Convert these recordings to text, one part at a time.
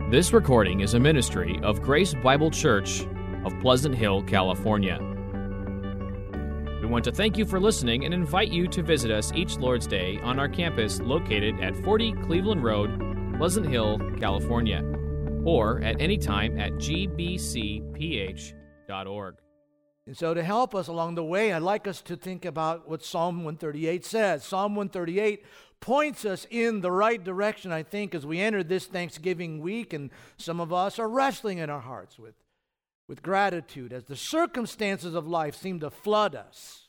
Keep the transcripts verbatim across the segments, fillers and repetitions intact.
This recording is a ministry of Grace Bible Church of Pleasant Hill, California. We want to thank you for listening and invite you to visit us each Lord's Day on our campus located at forty Cleveland Road, Pleasant Hill, California, or at any time at g b c p h dot org. And so to help us along the way, I'd like us to think about what Psalm one thirty-eight says. Psalm one thirty-eight points us in the right direction, I think, as we enter this Thanksgiving week, and some of us are wrestling in our hearts with, with gratitude as the circumstances of life seem to flood us.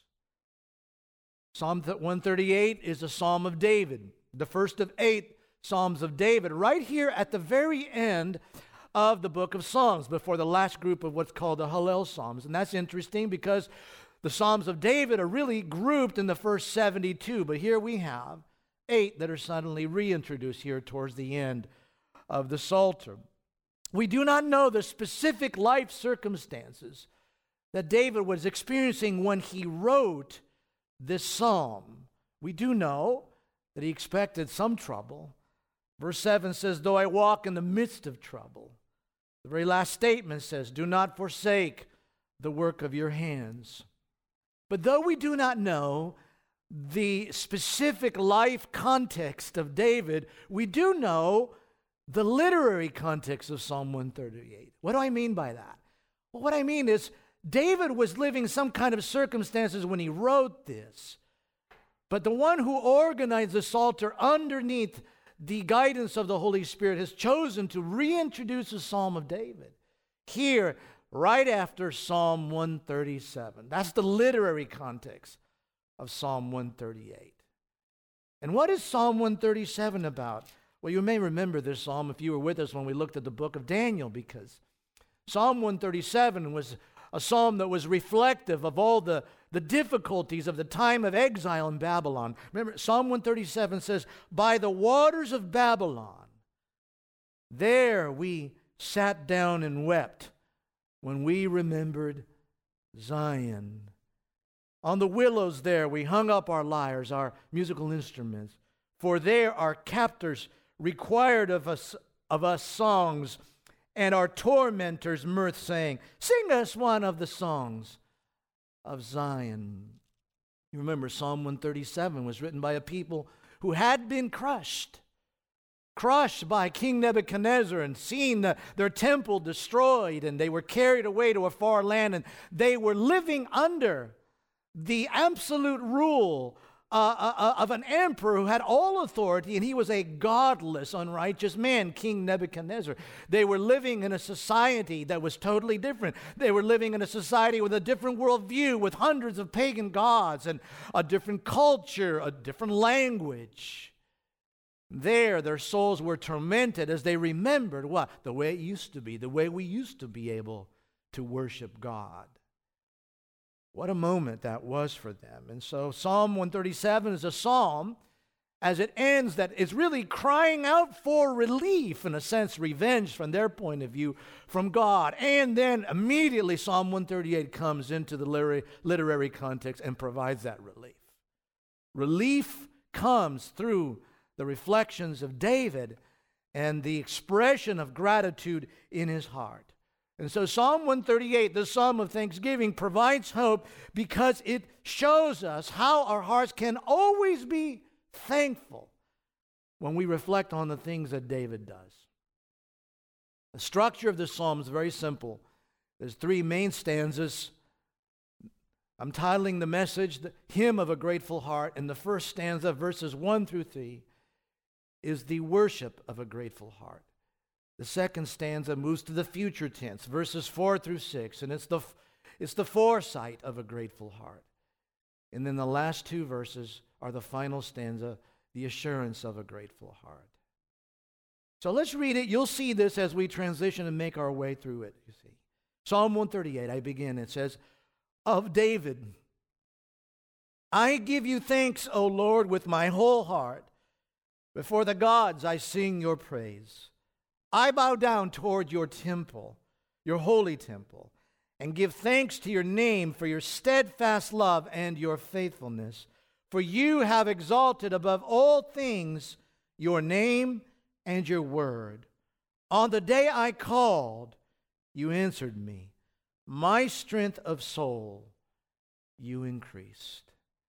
Psalm one thirty-eight is a psalm of David, the first of eight psalms of David, right here at the very end of the book of Psalms, before the last group of what's called the Hallel Psalms. And that's interesting because the Psalms of David are really grouped in the first seventy-two, but here we have eight that are suddenly reintroduced here towards the end of the Psalter. We do not know the specific life circumstances that David was experiencing when he wrote this psalm. We do know that he expected some trouble. Verse seven says, though I walk in the midst of trouble. The very last statement says, do not forsake the work of your hands. But though we do not know the specific life context of David, we do know the literary context of Psalm one thirty-eight. What do I mean by that? Well, what I mean is David was living some kind of circumstances when he wrote this. But the one who organized the Psalter underneath the guidance of the Holy Spirit has chosen to reintroduce the Psalm of David here right after Psalm one thirty-seven. That's the literary context of Psalm one thirty-eight. And what is Psalm one thirty-seven about? Well, you may remember this psalm if you were with us when we looked at the book of Daniel, because Psalm one thirty-seven was a psalm that was reflective of all the, the difficulties of the time of exile in Babylon. Remember, Psalm one thirty-seven says, by the waters of Babylon, there we sat down and wept when we remembered Zion. On the willows there we hung up our lyres, our musical instruments, for there our captors required of us, of us songs, and our tormentors mirth, saying, sing us one of the songs of Zion. You remember Psalm one thirty-seven was written by a people who had been crushed, crushed by King Nebuchadnezzar and seen the, their temple destroyed, and they were carried away to a far land, and they were living under the absolute rule uh, uh, of an emperor who had all authority, and he was a godless, unrighteous man, King Nebuchadnezzar. They were living in a society that was totally different. They were living in a society with a different worldview, with hundreds of pagan gods and a different culture, a different language. There, their souls were tormented as they remembered what? The way it used to be, the way we used to be able to worship God. What a moment that was for them. And so Psalm one thirty-seven is a psalm, as it ends, that is really crying out for relief, in a sense, revenge from their point of view from God. And then immediately Psalm one thirty-eight comes into the literary, literary context and provides that relief. Relief comes through the reflections of David and the expression of gratitude in his heart. And so Psalm one thirty-eight, the Psalm of Thanksgiving, provides hope because it shows us how our hearts can always be thankful when we reflect on the things that David does. The structure of the psalm is very simple. There's three main stanzas. I'm titling the message, The Hymn of a Grateful Heart, and the first stanza, verses one through three, is the worship of a grateful heart. The second stanza moves to the future tense, verses four through six, and it's the, it's the foresight of a grateful heart. And then the last two verses are the final stanza, the assurance of a grateful heart. So let's read it. You'll see this as we transition and make our way through it, you see. Psalm one thirty-eight, I begin. It says, of David, I give you thanks, O Lord, with my whole heart. Before the gods I sing your praise. I bow down toward your temple, your holy temple, and give thanks to your name for your steadfast love and your faithfulness. For you have exalted above all things your name and your word. On the day I called, you answered me. My strength of soul, you increased.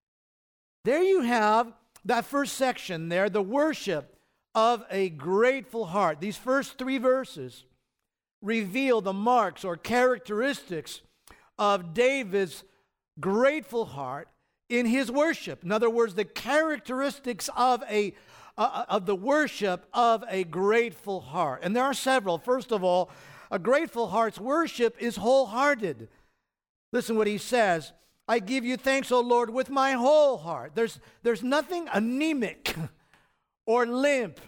There you have that first section there, the worship of a grateful heart. These first three verses reveal the marks or characteristics of David's grateful heart in his worship. In other words, the characteristics of a uh, of the worship of a grateful heart. And there are several. First of all, a grateful heart's worship is wholehearted. Listen what he says. I give you thanks, O Lord, with my whole heart. There's, there's nothing anemic or limp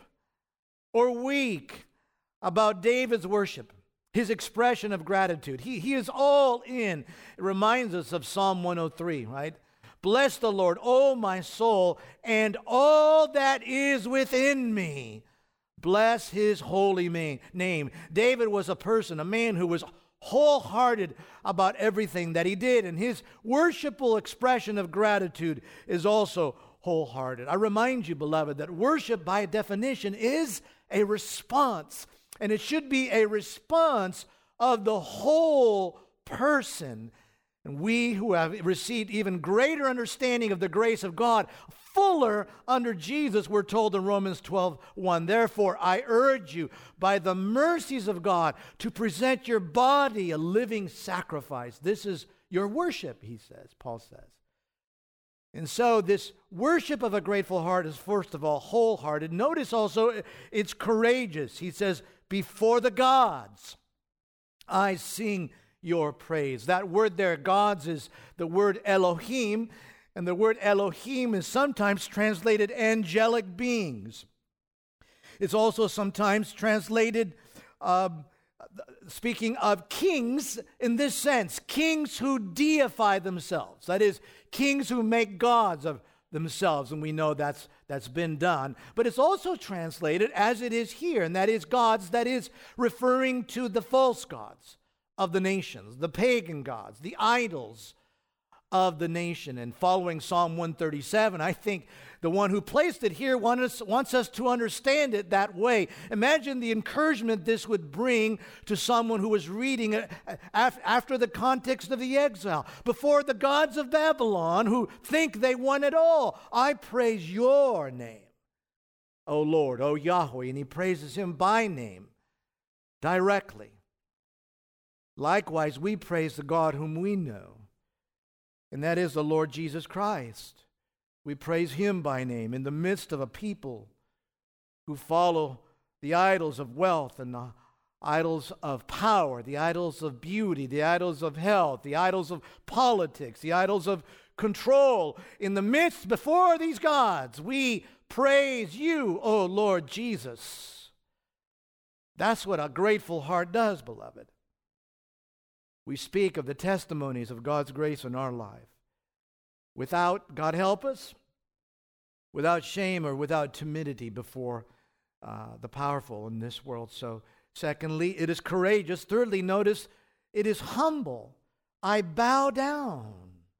or weak about David's worship, his expression of gratitude. He, he is all in. It reminds us of Psalm one oh three, right? Bless the Lord, O my soul, and all that is within me. Bless his holy name. David was a person, a man who was wholehearted about everything that he did, and his worshipful expression of gratitude is also wholehearted. I remind you, beloved, that worship by definition is a response, and it should be a response of the whole person. And we who have received even greater understanding of the grace of God, fuller under Jesus, we're told in Romans twelve one. Therefore, I urge you by the mercies of God to present your body a living sacrifice. This is your worship, he says, Paul says. And so this worship of a grateful heart is first of all wholehearted. Notice also it's courageous. He says, before the gods, I sing your praise. That word there, gods, is the word Elohim, and the word Elohim is sometimes translated angelic beings. It's also sometimes translated, uh, speaking of kings in this sense, kings who deify themselves. That is, kings who make gods of themselves, and we know that's that's been done. But it's also translated as it is here, and that is gods, that is referring to the false gods of the nations, the pagan gods, the idols of the nation. And following Psalm one thirty-seven, I think the one who placed it here wants us, wants us to understand it that way. Imagine the encouragement this would bring to someone who was reading it after the context of the exile, before the gods of Babylon who think they won it all. I praise your name, O Lord, O Yahweh, and he praises him by name directly. Likewise, we praise the God whom we know, and that is the Lord Jesus Christ. We praise him by name in the midst of a people who follow the idols of wealth and the idols of power, the idols of beauty, the idols of health, the idols of politics, the idols of control. In the midst, before these gods, we praise you, O Lord Jesus. That's what a grateful heart does, beloved. We speak of the testimonies of God's grace in our life. Without, God help us, without shame or without timidity before uh, the powerful in this world. So, secondly, it is courageous. Thirdly, notice, it is humble. I bow down.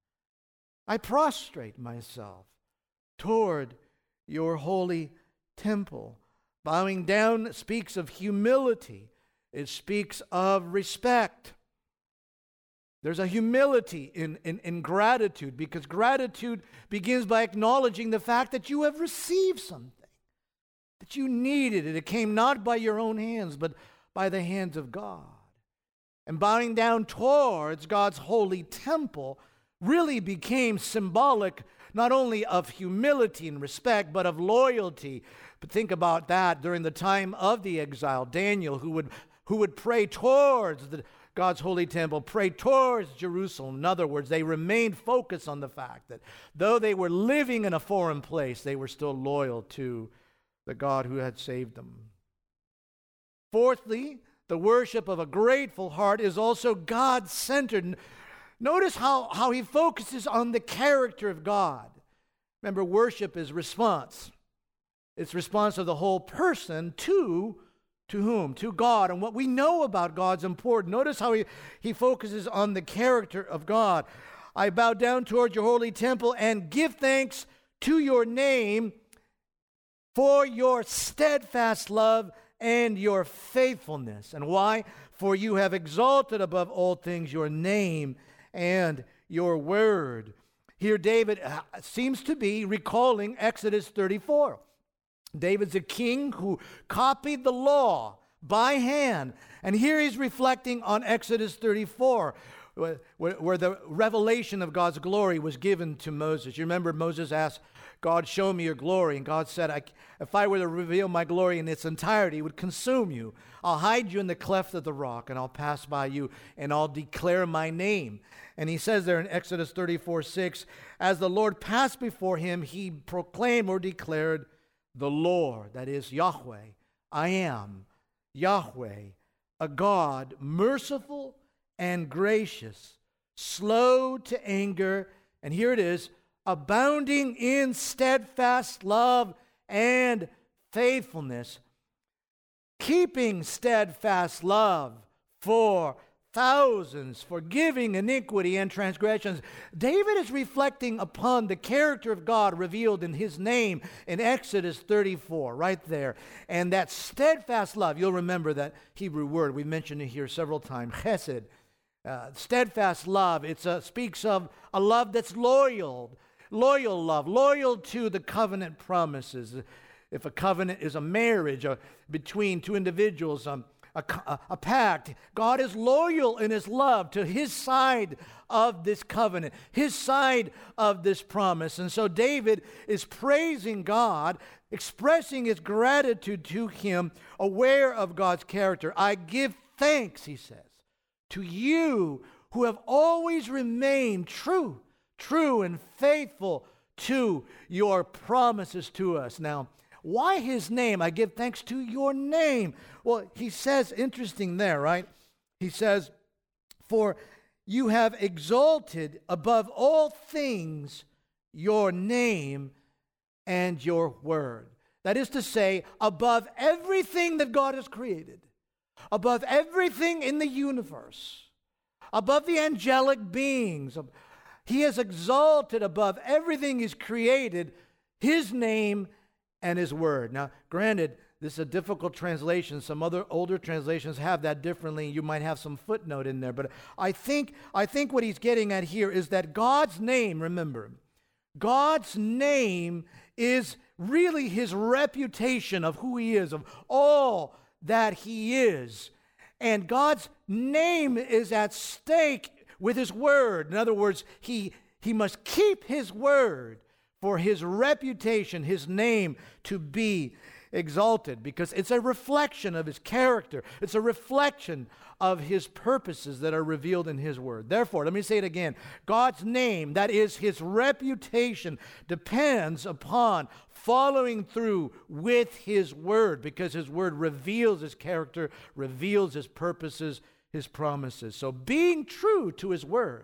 I prostrate myself toward your holy temple. Bowing down speaks of humility. It speaks of respect. There's a humility in, in, in gratitude, because gratitude begins by acknowledging the fact that you have received something, that you needed it. It came not by your own hands, but by the hands of God. And bowing down towards God's holy temple really became symbolic not only of humility and respect, but of loyalty. But think about that during the time of the exile. Daniel, who would, who would pray towards the God's holy temple, prayed towards Jerusalem. In other words, they remained focused on the fact that though they were living in a foreign place, they were still loyal to the God who had saved them. Fourthly, the worship of a grateful heart is also God-centered. Notice how, how he focuses on the character of God. Remember, worship is response. It's response of the whole person to To whom? To God. And what we know about God's important. Notice how he, he focuses on the character of God. I bow down toward your holy temple and give thanks to your name for your steadfast love and your faithfulness. And why? For you have exalted above all things your name and your word. Here David seems to be recalling Exodus thirty-four. David's a king who copied the law by hand. And here he's reflecting on Exodus thirty-four, where, where the revelation of God's glory was given to Moses. You remember Moses asked God, show me your glory. And God said, I, if I were to reveal my glory in its entirety, it would consume you. I'll hide you in the cleft of the rock, and I'll pass by you, and I'll declare my name. And he says there in Exodus thirty-four six, as the Lord passed before him, he proclaimed or declared the Lord, that is Yahweh, I am Yahweh, a God merciful and gracious, slow to anger, and here it is, abounding in steadfast love and faithfulness, keeping steadfast love for thousands, forgiving iniquity and transgressions. David is reflecting upon the character of God revealed in his name in Exodus thirty-four, right there. And that steadfast love, you'll remember that Hebrew word, we mentioned it here several times, chesed, uh, steadfast love. It uh, speaks of a love that's loyal, loyal love, loyal to the covenant promises. If a covenant is a marriage uh, between two individuals, um, A, a, a pact. God is loyal in his love to his side of this covenant, his side of this promise. And so David is praising God, expressing his gratitude to him, aware of God's character. I give thanks, he says, to you who have always remained true, true and faithful to your promises to us. Now, why his name? I give thanks to your name. Well, he says, interesting there, right? He says, for you have exalted above all things your name and your word. That is to say, above everything that God has created, above everything in the universe, above the angelic beings, he has exalted above everything he's created, his name and his word. Now, granted, this is a difficult translation. Some other older translations have that differently. You might have some footnote in there. But I think, I think what he's getting at here is that God's name, remember, God's name is really his reputation of who he is, of all that he is. And God's name is at stake with his word. In other words, he, he must keep his word for his reputation, his name to be exalted, because it's a reflection of his character. It's a reflection of his purposes that are revealed in his word. Therefore, let me say it again. God's name, that is his reputation, depends upon following through with his word, because his word reveals his character, reveals his purposes, his promises. So being true to his word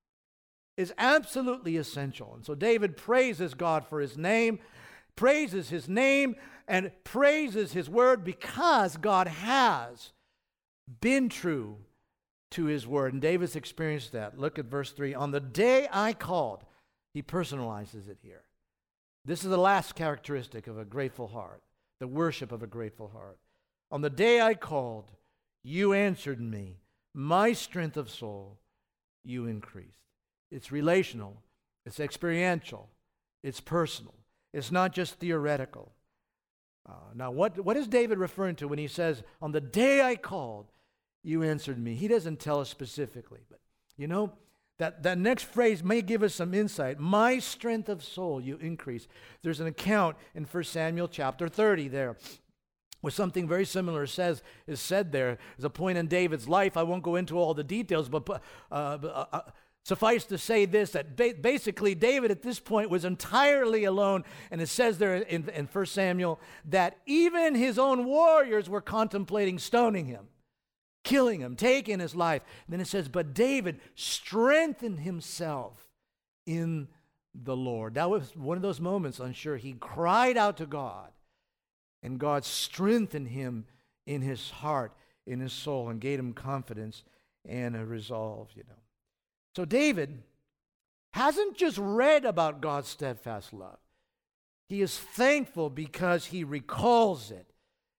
is absolutely essential. And so David praises God for his name, praises his name, and praises his word because God has been true to his word. And David's experienced that. Look at verse three. On the day I called, he personalizes it here. This is the last characteristic of a grateful heart, the worship of a grateful heart. On the day I called, you answered me. My strength of soul, you increased. It's relational, it's experiential, it's personal. It's not just theoretical. Uh, now, what, what is David referring to when he says, on the day I called, you answered me? He doesn't tell us specifically, but you know, that, that next phrase may give us some insight. My strength of soul, you increase. There's an account in First Samuel chapter thirty there, where something very similar says is said there. There's a point in David's life. I won't go into all the details, but uh, uh, uh, suffice to say this, that ba- basically David at this point was entirely alone, and it says there in, in First Samuel that even his own warriors were contemplating stoning him, killing him, taking his life. And then it says, but David strengthened himself in the Lord. That was one of those moments, I'm sure, he cried out to God, and God strengthened him in his heart, in his soul, and gave him confidence and a resolve, you know. So David hasn't just read about God's steadfast love. He is thankful because he recalls it.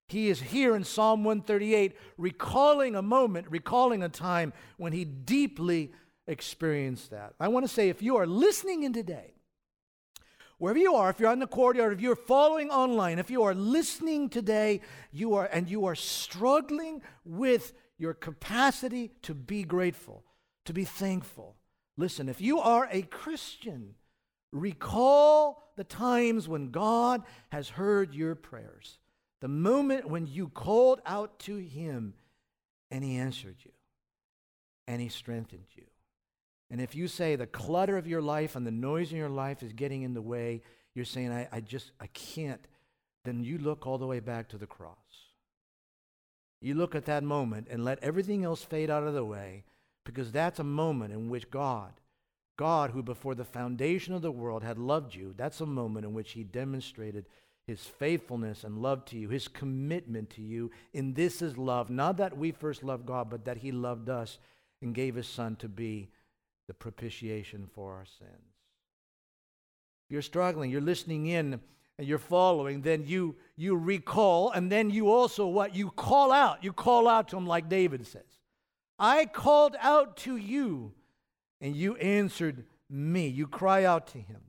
He is here in Psalm one thirty-eight, recalling a moment, recalling a time when he deeply experienced that. I want to say, if you are listening in today, wherever you are, if you're on the courtyard, if you're following online, if you are listening today, you are and you are struggling with your capacity to be grateful, to be thankful. Listen, if you are a Christian, recall the times when God has heard your prayers. The moment when you called out to him and he answered you and he strengthened you. And if you say the clutter of your life and the noise in your life is getting in the way, you're saying, I, I just, I can't, then you look all the way back to the cross. You look at that moment and let everything else fade out of the way, because that's a moment in which God, God who before the foundation of the world had loved you, that's a moment in which he demonstrated his faithfulness and love to you, his commitment to you. In this is love, not that we first loved God, but that he loved us and gave his son to be the propitiation for our sins. If you're struggling, you're listening in, and you're following, then you you recall, and then you also what? You call out. You call out to him like David says. I called out to you, and you answered me. You cry out to him.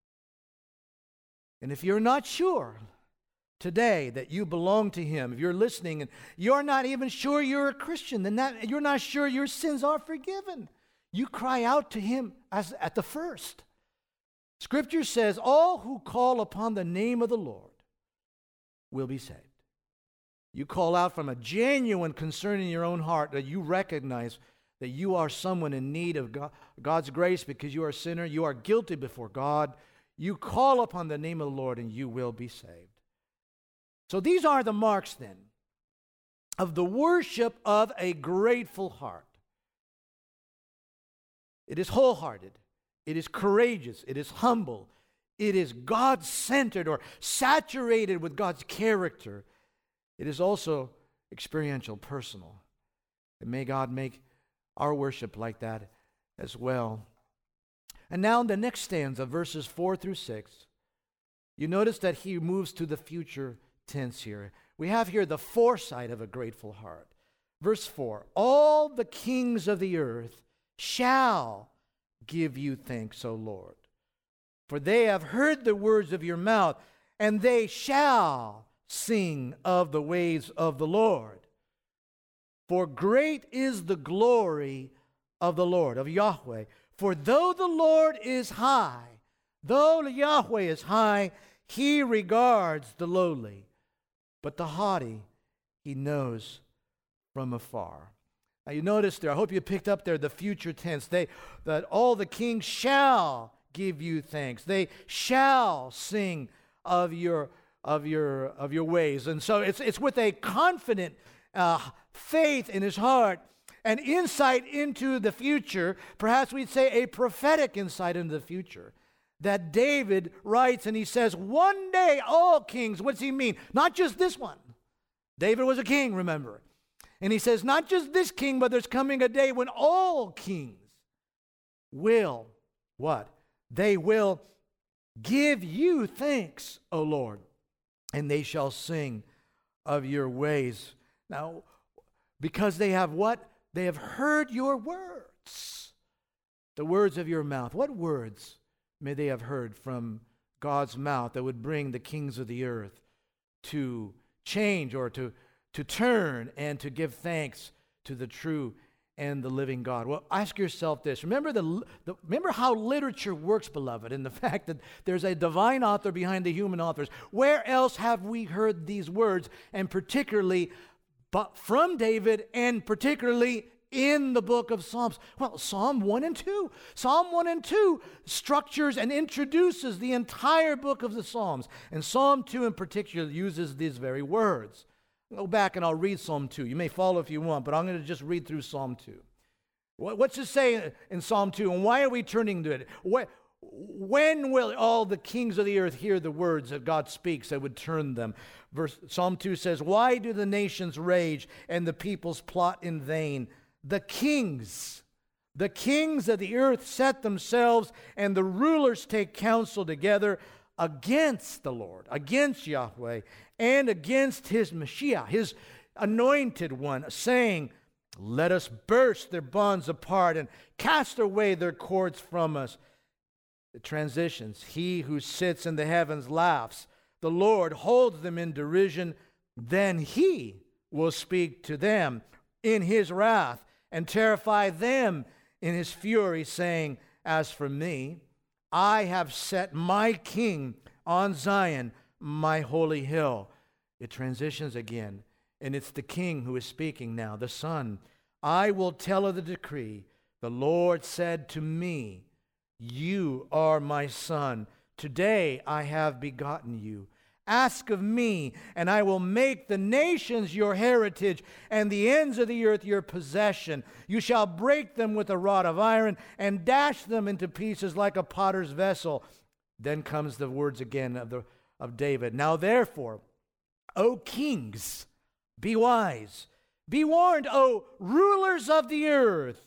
And if you're not sure today that you belong to him, if you're listening and you're not even sure you're a Christian, then that, you're not sure your sins are forgiven, you cry out to him as at the first. Scripture says, all who call upon the name of the Lord will be saved. You call out from a genuine concern in your own heart that you recognize that you are someone in need of God, God's grace because you are a sinner, you are guilty before God. You call upon the name of the Lord and you will be saved. So these are the marks then of the worship of a grateful heart. It is wholehearted. It is courageous. It is humble. It is God-centered or saturated with God's character. It is also experiential, personal. And may God make our worship like that as well. And now in the next stanza, verses four through six, you notice that he moves to the future tense here. We have here the foresight of a grateful heart. Verse four, all the kings of the earth shall give you thanks, O Lord, for they have heard the words of your mouth, and they shall sing of the ways of the Lord. For great is the glory of the Lord, of Yahweh. For though the Lord is high, though Yahweh is high, he regards the lowly, but the haughty he knows from afar. Now you notice there, I hope you picked up there the future tense, they, that all the kings shall give you thanks. They shall sing of your of your of your ways. And so it's it's with a confident uh, faith in his heart, an insight into the future, perhaps we'd say a prophetic insight into the future, that David writes and he says, one day all kings, what does he mean? Not just this one. David was a king, remember. And he says, not just this king, but there's coming a day when all kings will, what? They will give you thanks, O Lord, and they shall sing of your ways. Now, because they have what? They have heard your words, the words of your mouth. What words may they have heard from God's mouth that would bring the kings of the earth to change or to, to turn and to give thanks to the true and the living God? Well, ask yourself this. Remember, the, the, remember how literature works, beloved, and the fact that there's a divine author behind the human authors. Where else have we heard these words, and particularly but from David, and particularly in the book of Psalms? Well, Psalm one and two. Psalm one and two structures and introduces the entire book of the Psalms. And Psalm two in particular uses these very words. I'll go back and I'll read Psalm two. You may follow if you want, but I'm going to just read through Psalm two. What's it say in Psalm two, and why are we turning to it? When will all the kings of the earth hear the words that God speaks that would turn them? Verse, Psalm two says, why do the nations rage and the peoples plot in vain? The kings, the kings of the earth set themselves, and the rulers take counsel together against the Lord, against Yahweh, and against his Mashiach, his anointed one, saying, let us burst their bonds apart and cast away their cords from us. The transitions. He who sits in the heavens laughs. The Lord holds them in derision. Then he will speak to them in his wrath and terrify them in his fury, saying, as for me, I have set my king on Zion, my holy hill. It transitions again, and it's the king who is speaking now, the son. I will tell of the decree. The Lord said to me, you are my son. Today I have begotten you. Ask of me, and I will make the nations your heritage, and the ends of the earth your possession. You shall break them with a rod of iron, and dash them into pieces like a potter's vessel. Then comes the words again of, the, of David. Now therefore, O kings, be wise. Be warned, O rulers of the earth.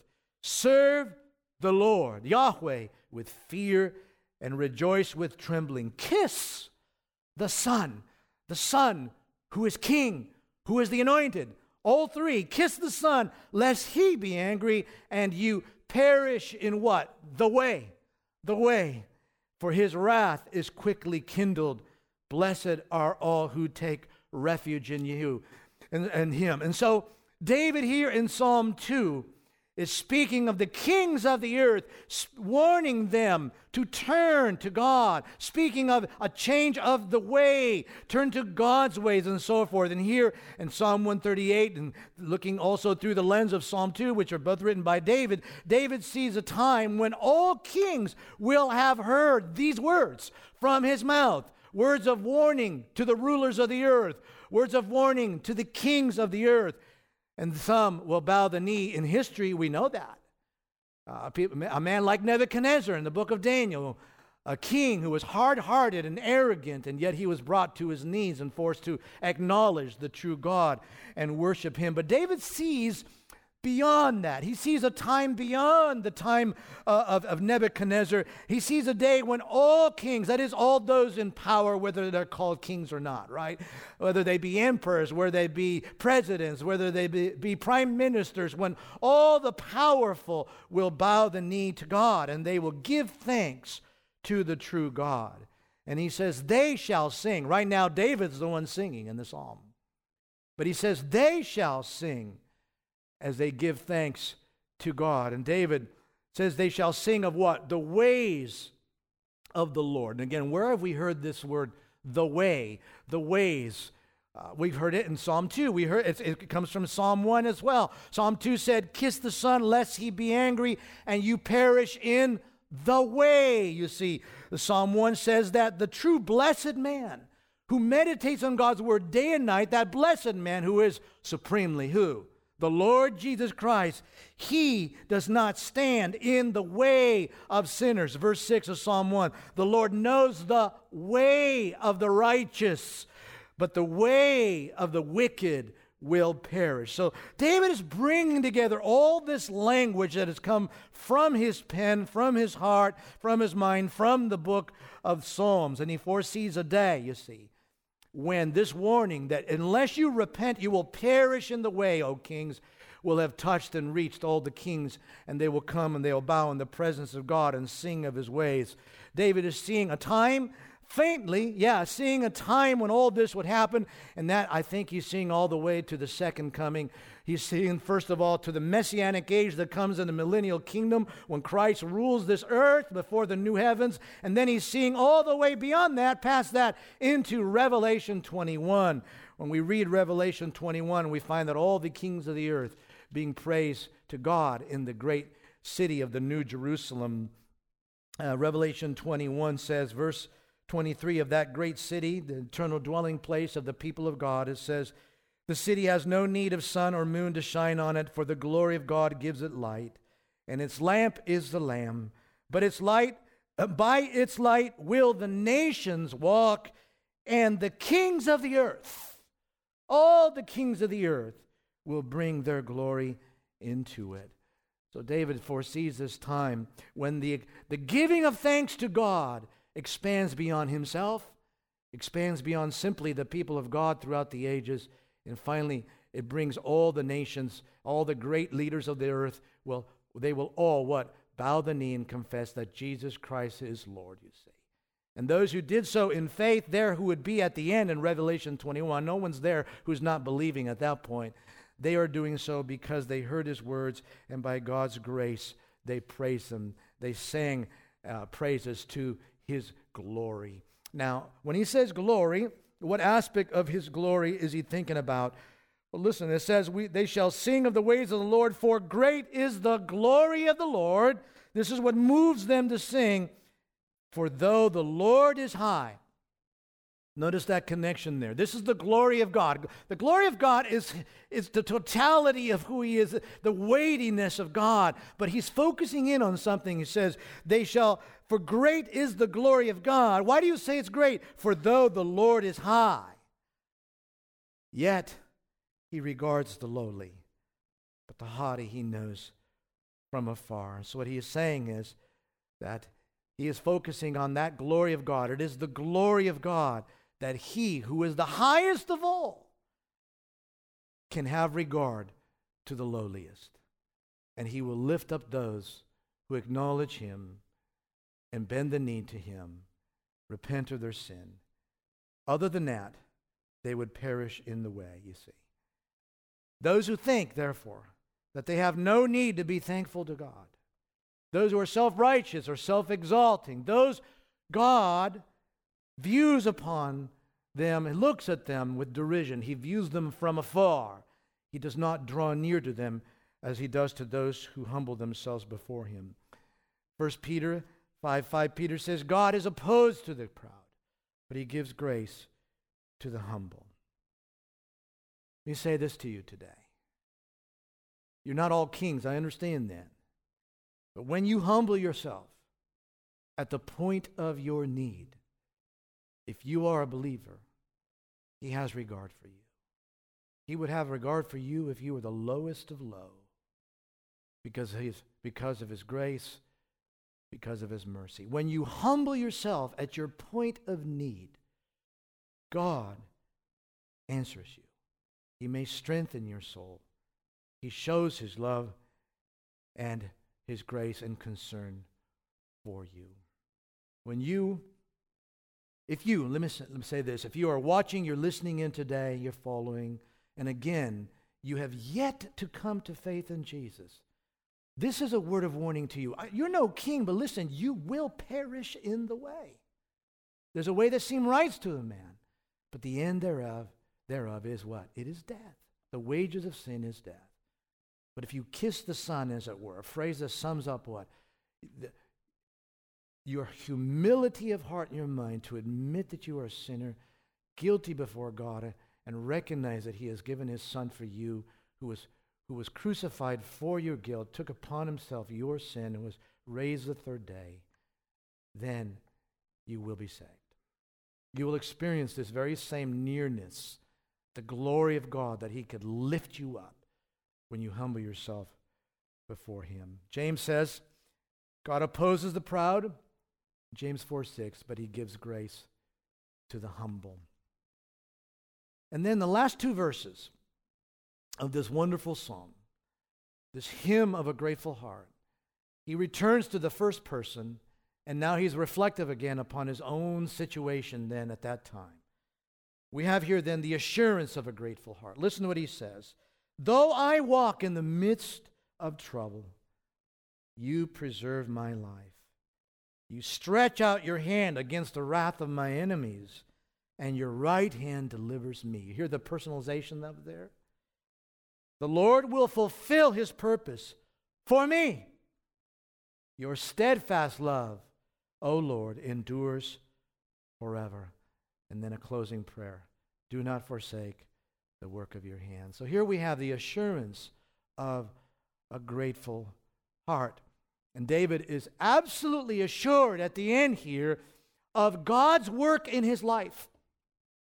Serve the Lord, Yahweh, with fear, and rejoice with trembling. Kiss the Son, the Son who is King, who is the anointed. All three, kiss the Son, lest he be angry and you perish in what? The way, the way. For his wrath is quickly kindled. Blessed are all who take refuge in you and, and him. And so David here in Psalm two is speaking of the kings of the earth, warning them to turn to God, speaking of a change of the way, turn to God's ways and so forth. And here in Psalm one thirty-eight, and looking also through the lens of Psalm two, which are both written by David, David sees a time when all kings will have heard these words from his mouth, words of warning to the rulers of the earth, words of warning to the kings of the earth. And some will bow the knee. In history, we know that. Uh, a man like Nebuchadnezzar in the book of Daniel, a king who was hard-hearted and arrogant, and yet he was brought to his knees and forced to acknowledge the true God and worship him. But David sees beyond that. He sees a time beyond the time uh, of, of Nebuchadnezzar. He sees a day when all kings, that is all those in power, whether they're called kings or not, right? Whether they be emperors, whether they be presidents, whether they be, be prime ministers, when all the powerful will bow the knee to God and they will give thanks to the true God. And he says, they shall sing. Right now, David's the one singing in the psalm. But he says, they shall sing as they give thanks to God. And David says they shall sing of what? The ways of the Lord. And again, where have we heard this word, the way, the ways? Uh, we've heard it in Psalm two. We heard it, it comes from Psalm one as well. Psalm two said, kiss the Son, lest he be angry, and you perish in the way. You see, the Psalm one says that the true blessed man who meditates on God's word day and night, that blessed man who is supremely who? The Lord Jesus Christ, he does not stand in the way of sinners. Verse six of Psalm one, the Lord knows the way of the righteous, but the way of the wicked will perish. So David is bringing together all this language that has come from his pen, from his heart, from his mind, from the book of Psalms. And he foresees a day, you see, when this warning that unless you repent, you will perish in the way, O kings, will have touched and reached all the kings, and they will come and they will bow in the presence of God and sing of his ways. David is seeing a time, faintly, yeah, seeing a time when all this would happen, and that I think he's seeing all the way to the second coming. He's seeing, first of all, to the messianic age that comes in the millennial kingdom when Christ rules this earth before the new heavens. And then he's seeing all the way beyond that, past that, into Revelation twenty-one. When we read Revelation twenty-one, we find that all the kings of the earth being praised to God in the great city of the New Jerusalem. Uh, Revelation twenty-one says, verse twenty-three, of that great city, the eternal dwelling place of the people of God, it says, the city has no need of sun or moon to shine on it, for the glory of God gives it light, and its lamp is the Lamb. But its light, uh, by its light will the nations walk, and the kings of the earth, all the kings of the earth, will bring their glory into it. So David foresees this time when the, the giving of thanks to God expands beyond himself, expands beyond simply the people of God throughout the ages, and finally it brings all the nations, all the great leaders of the earth, well, they will all what? Bow the knee and confess that Jesus Christ is Lord, you see. And those who did so in faith, there who would be at the end in Revelation twenty-one, no one's there who's not believing at that point. They are doing so because they heard his words, and by God's grace, they praised him. They sang uh, praises to his glory. Now, when he says glory, what aspect of his glory is he thinking about? Well, listen, it says, we, they shall sing of the ways of the Lord, for great is the glory of the Lord. This is what moves them to sing. For though the Lord is high, notice that connection there. This is the glory of God. The glory of God is, is the totality of who he is, the weightiness of God. But he's focusing in on something. He says, they shall, for great is the glory of God. Why do you say it's great? For though the Lord is high, yet he regards the lowly, but the haughty he knows from afar. So what he is saying is that he is focusing on that glory of God. It is the glory of God that he, who is the highest of all, can have regard to the lowliest. And he will lift up those who acknowledge him and bend the knee to him, repent of their sin. Other than that, they would perish in the way, you see. Those who think, therefore, that they have no need to be thankful to God, those who are self-righteous or self-exalting, those God views upon them and looks at them with derision. He views them from afar. He does not draw near to them as he does to those who humble themselves before him. First Peter five five, Peter says, God is opposed to the proud, but he gives grace to the humble. Let me say this to you today. You're not all kings, I understand that. But when you humble yourself at the point of your need, if you are a believer, he has regard for you. He would have regard for you if you were the lowest of low, because of his, because of his grace, because of his mercy. When you humble yourself at your point of need, God answers you. He may strengthen your soul. He shows his love and his grace and concern for you. When you, if you, let me, let me say this, if you are watching, you're listening in today, you're following, and again, you have yet to come to faith in Jesus, this is a word of warning to you. You're no king, but listen, you will perish in the way. There's a way that seems right to a man, but the end thereof, thereof is what? It is death. The wages of sin is death. But if you kiss the Son, as it were, a phrase that sums up what? The, your humility of heart and your mind to admit that you are a sinner, guilty before God, and recognize that he has given his Son for you, who was, who was crucified for your guilt, took upon himself your sin, and was raised the third day, then you will be saved. You will experience this very same nearness, the glory of God, that he could lift you up when you humble yourself before him. James says, God opposes the proud, James four six, but he gives grace to the humble. And then the last two verses of this wonderful psalm, this hymn of a grateful heart, he returns to the first person, and now he's reflective again upon his own situation then at that time. We have here then the assurance of a grateful heart. Listen to what he says. Though I walk in the midst of trouble, you preserve my life. You stretch out your hand against the wrath of my enemies, and your right hand delivers me. You hear the personalization of there? The Lord will fulfill his purpose for me. Your steadfast love, O Lord, endures forever. And then a closing prayer. Do not forsake the work of your hands. So here we have the assurance of a grateful heart. And David is absolutely assured at the end here of God's work in his life.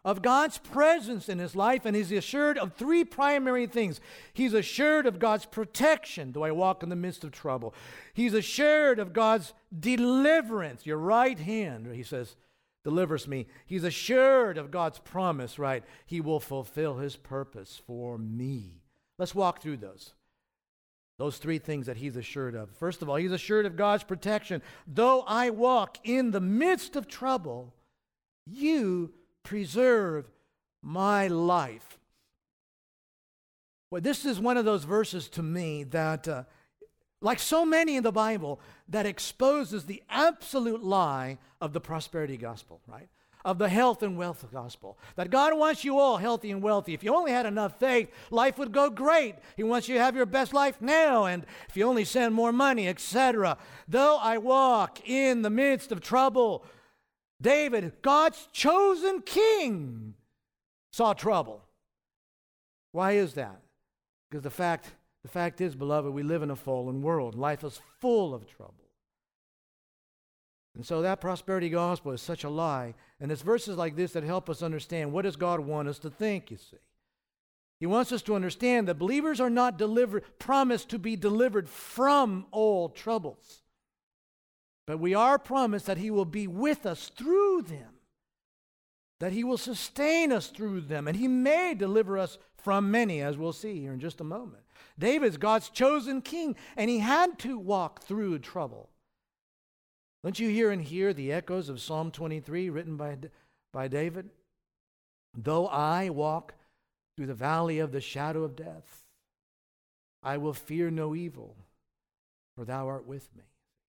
of God's presence in his life, and he's assured of three primary things. He's assured of God's protection, though I walk in the midst of trouble. He's assured of God's deliverance. Your right hand, he says, delivers me. He's assured of God's promise, right? He will fulfill his purpose for me. Let's walk through those. Those three things that he's assured of. First of all, he's assured of God's protection. Though I walk in the midst of trouble, you preserve my life. Well, this is one of those verses to me that, uh, like so many in the Bible, that exposes the absolute lie of the prosperity gospel, right? Of the health and wealth gospel. That God wants you all healthy and wealthy. If you only had enough faith, life would go great. He wants you to have your best life now, and if you only send more money, et cetera. Though I walk in the midst of trouble, David, God's chosen king, saw trouble. Why is that? Because the fact, the fact is, beloved, we live in a fallen world. Life is full of trouble. And so that prosperity gospel is such a lie. And it's verses like this that help us understand, what does God want us to think, you see? He wants us to understand that believers are not delivered, promised to be delivered from all troubles. But we are promised that he will be with us through them, that he will sustain us through them, and he may deliver us from many, as we'll see here in just a moment. David's God's chosen king, and he had to walk through trouble. Don't you hear and hear the echoes of Psalm twenty-three written by, by David? Though I walk through the valley of the shadow of death, I will fear no evil, for thou art with me.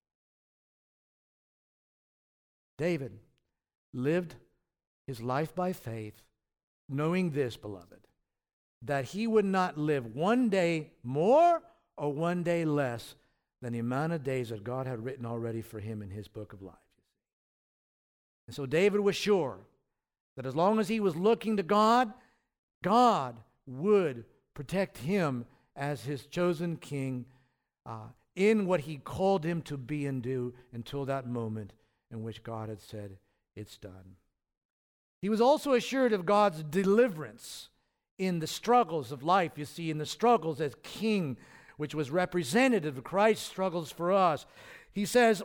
David lived his life by faith, knowing this, beloved, that he would not live one day more or one day less than the amount of days that God had written already for him in his book of life. And so David was sure that as long as he was looking to God, God would protect him as his chosen king uh, in what he called him to be and do until that moment in which God had said, it's done. He was also assured of God's deliverance in the struggles of life. You see, in the struggles as king, which was representative of Christ's struggles for us. He says,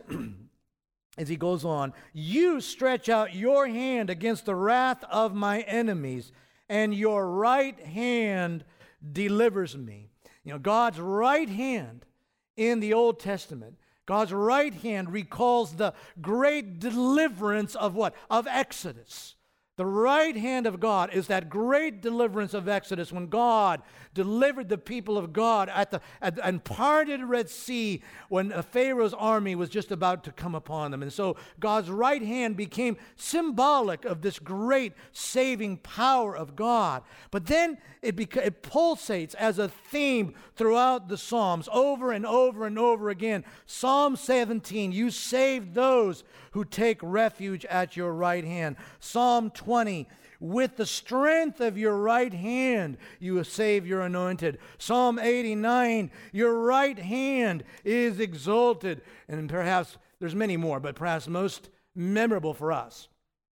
as he goes on, you stretch out your hand against the wrath of my enemies, and your right hand delivers me. You know, God's right hand in the Old Testament, God's right hand recalls the great deliverance of what? Of Exodus. The right hand of God is that great deliverance of Exodus when God delivered the people of God at the at, and parted the Red Sea when Pharaoh's army was just about to come upon them. And so God's right hand became symbolic of this great saving power of God. But then it, beca- it pulsates as a theme throughout the Psalms over and over and over again. Psalm seventeen, you save those who take refuge at your right hand. Psalm twenty, with the strength of your right hand you save your anointed. Psalm eighty-nine, your right hand is exalted. And perhaps there's many more, but perhaps most memorable for us,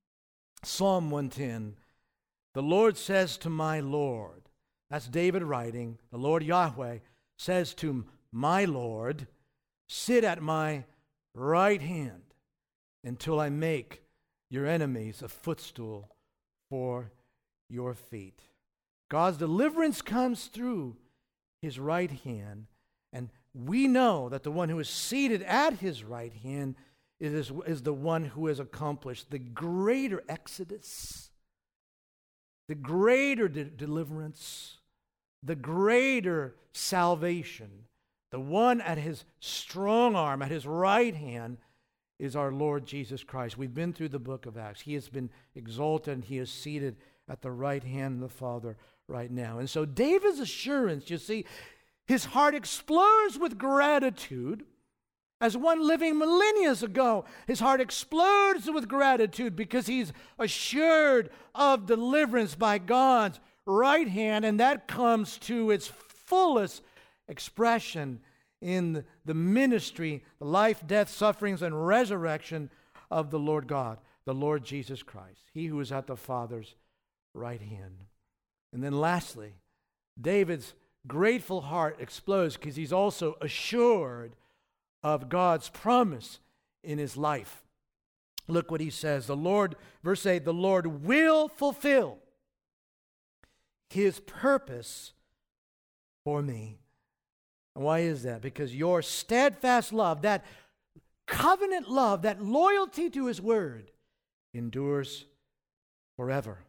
Psalm one ten, the Lord says to my Lord, that's David writing, the Lord Yahweh says to my Lord, sit at my right hand until I make your enemies a footstool for your feet. God's deliverance comes through his right hand, and we know that the one who is seated at his right hand is, is the one who has accomplished the greater exodus, the greater de- deliverance, the greater salvation. The one at his strong arm, at his right hand, is our Lord Jesus Christ. We've been through the book of Acts. He has been exalted and he is seated at the right hand of the Father right now. And so David's assurance, you see, his heart explodes with gratitude. As one living millennia ago, his heart explodes with gratitude because he's assured of deliverance by God's right hand, and that comes to its fullest expression in the ministry, the life, death, sufferings, and resurrection of the Lord God, the Lord Jesus Christ, he who is at the Father's right hand. And then lastly, David's grateful heart explodes because he's also assured of God's promise in his life. Look what he says. The Lord, verse eight, the Lord will fulfill his purpose for me. And why is that? Because your steadfast love, that covenant love, that loyalty to his word, endures forever,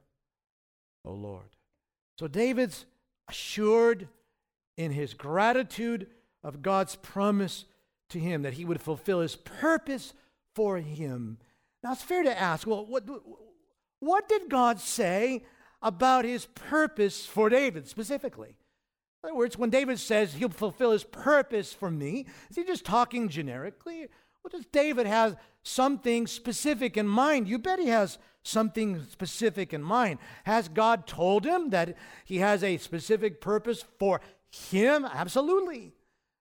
O Lord. So David's assured in his gratitude of God's promise to him that he would fulfill his purpose for him. Now it's fair to ask, well, what, what did God say about his purpose for David specifically? In other words, when David says he'll fulfill his purpose for me, is he just talking generically? Well, does David have something specific in mind? You bet he has something specific in mind. Has God told him that he has a specific purpose for him? Absolutely.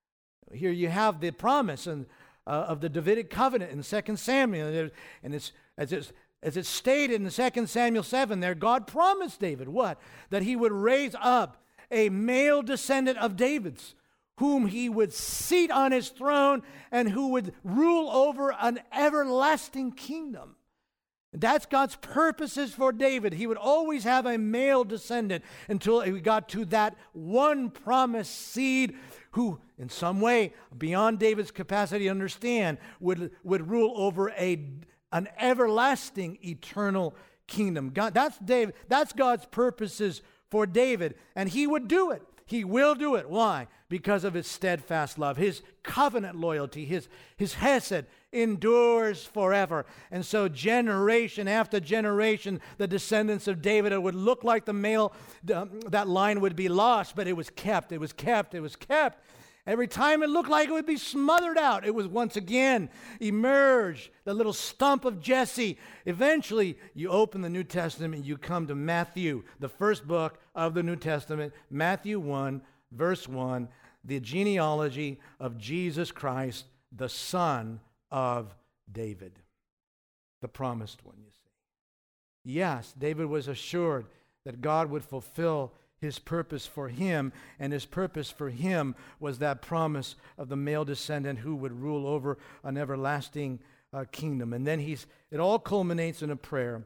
Here you have the promise and, uh, of the Davidic covenant in Second Samuel. And it's, as, it's, as it's stated in Second Samuel seven there, God promised David what? That he would raise up a male descendant of David's, whom he would seat on his throne and who would rule over an everlasting kingdom. That's God's purposes for David. He would always have a male descendant until he got to that one promised seed who, in some way, beyond David's capacity to understand, would, would rule over a, an everlasting, eternal kingdom. God, that's David. That's God's purposes for David, and he would do it. He will do it. Why? Because of his steadfast love, his covenant loyalty, his, his hesed endures forever. And so generation after generation, the descendants of David, it would look like the male, um, that line would be lost, but it was kept, it was kept, it was kept. Every time it looked like it would be smothered out, it was once again emerged, the little stump of Jesse. Eventually, you open the New Testament, you come to Matthew, the first book of the New Testament, Matthew one, verse one, the genealogy of Jesus Christ, the son of David, the promised one, you see. Yes, David was assured that God would fulfill his purpose for him, and his purpose for him was that promise of the male descendant who would rule over an everlasting uh, kingdom. And then he's it all culminates in a prayer.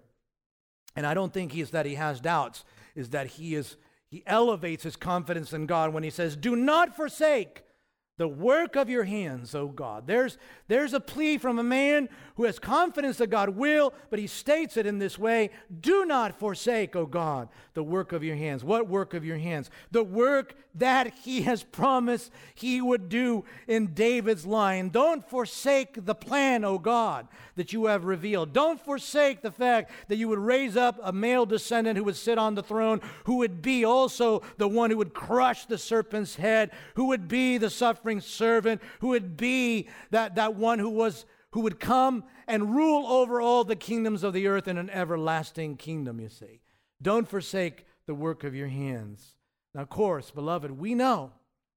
And I don't think he's that he has doubts, is that he is he elevates his confidence in God when he says, "Do not forsake the work of your hands, O God." There's, there's a plea from a man who has confidence that God will, but he states it in this way: do not forsake, O God, the work of your hands. What work of your hands? The work that he has promised he would do in David's line. Don't forsake the plan, O God, that you have revealed. Don't forsake the fact that you would raise up a male descendant who would sit on the throne, who would be also the one who would crush the serpent's head, who would be the suffering servant, who would be that, that one who was who would come and rule over all the kingdoms of the earth in an everlasting kingdom, you see. Don't forsake the work of your hands. Now, of course, beloved, we know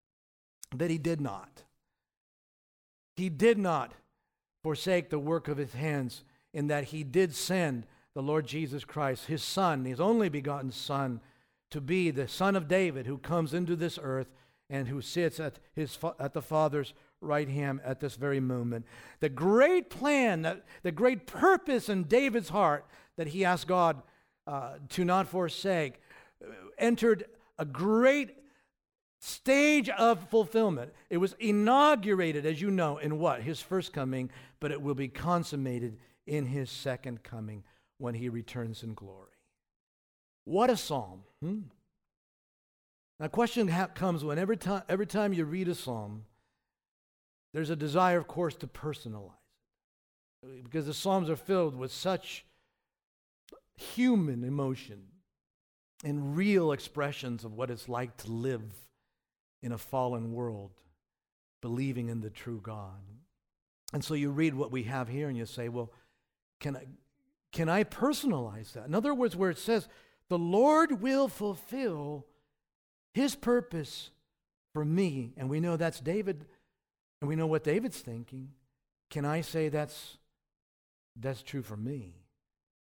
that he did not. He did not forsake the work of his hands, in that he did send the Lord Jesus Christ, his son, his only begotten son, to be the son of David who comes into this earth and who sits at his at the Father's right hand at this very moment. The great plan, that, the great purpose in David's heart that he asked God uh, to not forsake, entered a great stage of fulfillment. It was inaugurated, as you know, in what? His first coming, but it will be consummated in his second coming when he returns in glory. What a psalm. Hmm? Now, question ha- comes when every time every time you read a psalm, there's a desire, of course, to personalize it, because the psalms are filled with such human emotion and real expressions of what it's like to live in a fallen world, believing in the true God. And so you read what we have here, and you say, "Well, can I can I personalize that?" In other words, where it says, "The Lord will fulfill his purpose for me," and we know that's David, and we know what David's thinking. Can I say that's that's true for me?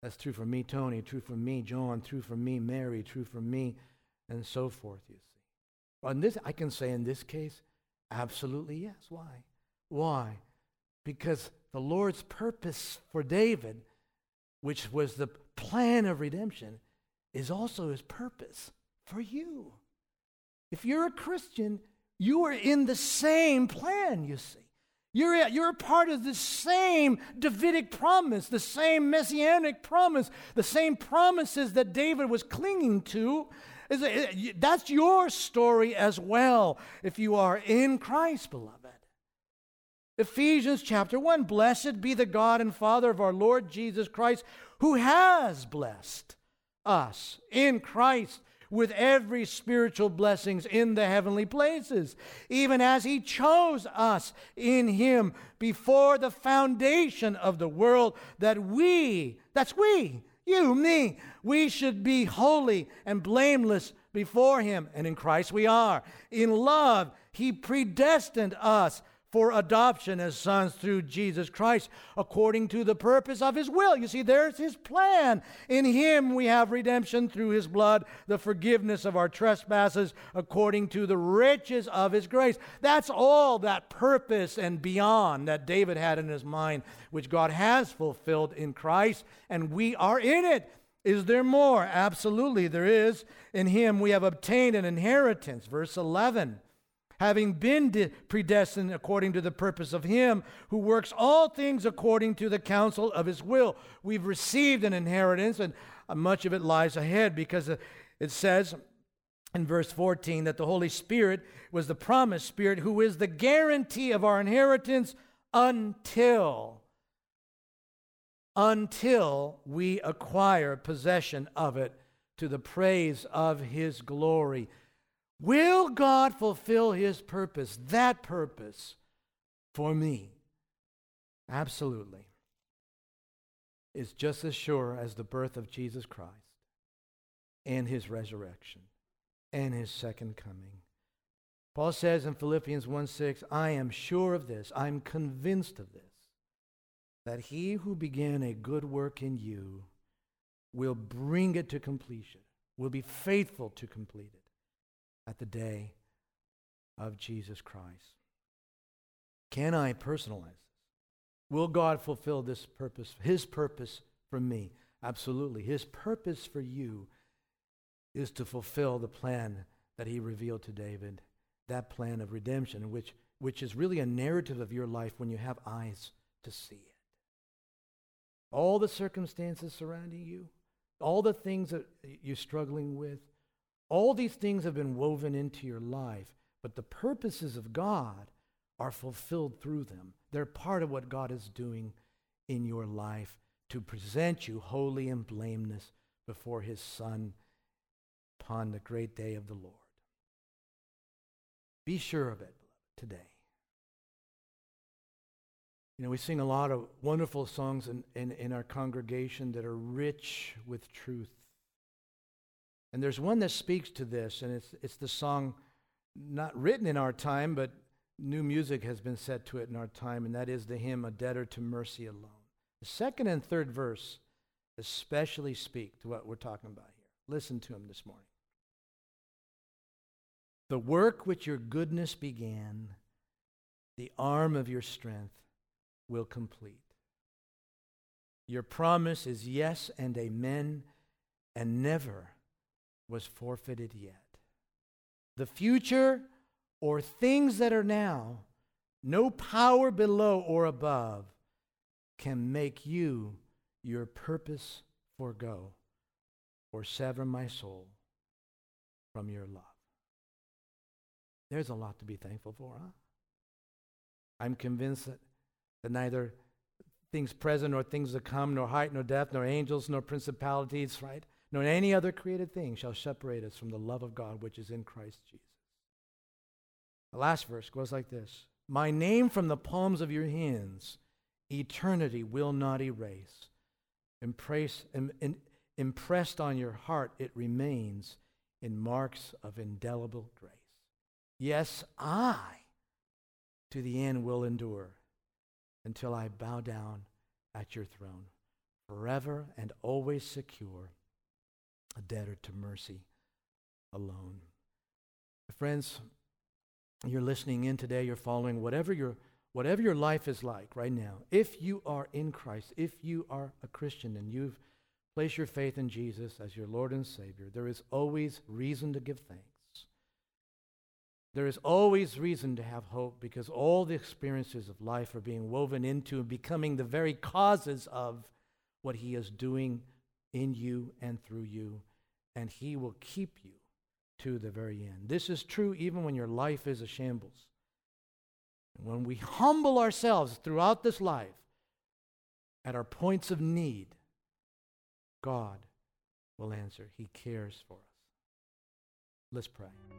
That's true for me, Tony, true for me, John, true for me, Mary, true for me, and so forth, you see. Well, in this, I can say in this case, absolutely yes. Why? Why? Because the Lord's purpose for David, which was the plan of redemption, is also his purpose for you. If you're a Christian, you are in the same plan, you see. You're a, you're a part of the same Davidic promise, the same messianic promise, the same promises that David was clinging to. Is a, that's your story as well, if you are in Christ, beloved. Ephesians chapter one, blessed be the God and Father of our Lord Jesus Christ, who has blessed us in Christ with every spiritual blessings in the heavenly places, even as he chose us in him before the foundation of the world, that we, that's we, you, me, we should be holy and blameless before him. And in Christ we are. In love, he predestined us for adoption as sons through Jesus Christ, according to the purpose of his will. You see, there's his plan. In him we have redemption through his blood, the forgiveness of our trespasses, according to the riches of his grace. That's all that purpose and beyond that David had in his mind, which God has fulfilled in Christ, and we are in it. Is there more? Absolutely, there is. In him we have obtained an inheritance. Verse eleven. Having been predestined according to the purpose of him who works all things according to the counsel of his will. We've received an inheritance, and much of it lies ahead, because it says in verse fourteen that the Holy Spirit was the promised Spirit, who is the guarantee of our inheritance until, until we acquire possession of it to the praise of his glory. Will God fulfill his purpose, that purpose, for me? Absolutely. It's just as sure as the birth of Jesus Christ and his resurrection and his second coming. Paul says in Philippians one six, I am sure of this, I'm convinced of this, that he who began a good work in you will bring it to completion, will be faithful to complete it at the day of Jesus Christ. Can I personalize this? Will God fulfill this purpose, his purpose for me? Absolutely. His purpose for you is to fulfill the plan that he revealed to David, that plan of redemption, which, which is really a narrative of your life when you have eyes to see it. All the circumstances surrounding you, all the things that you're struggling with, all these things have been woven into your life, but the purposes of God are fulfilled through them. They're part of what God is doing in your life to present you holy and blameless before his Son upon the great day of the Lord. Be sure of it today. You know, we sing a lot of wonderful songs in, in, in our congregation that are rich with truth. And there's one that speaks to this, and it's it's the song not written in our time, but new music has been set to it in our time, and that is the hymn, A Debtor to Mercy Alone. The second and third verse especially speak to what we're talking about here. Listen to them this morning. The work which your goodness began, the arm of your strength will complete. Your promise is yes and amen, and never was forfeited yet. The future or things that are now, no power below or above can make you your purpose forego or sever my soul from your love. There's a lot to be thankful for, huh? I'm convinced that, that neither things present nor things to come, nor height nor depth, nor angels, nor principalities, right? Nor any other created thing shall separate us from the love of God which is in Christ Jesus. The last verse goes like this. My name from the palms of your hands, eternity will not erase. Impress, im, in, impressed on your heart, it remains in marks of indelible grace. Yes, I to the end will endure until I bow down at your throne. forever and always secure, a debtor to mercy alone. Friends, you're listening in today, you're following whatever your whatever your life is like right now. If you are in Christ, if you are a Christian and you've placed your faith in Jesus as your Lord and Savior, there is always reason to give thanks. There is always reason to have hope, because all the experiences of life are being woven into and becoming the very causes of what He is doing in you and through you, and He will keep you to the very end. This is true even when your life is a shambles. And when we humble ourselves throughout this life at our points of need, God will answer. He cares for us. Let's pray.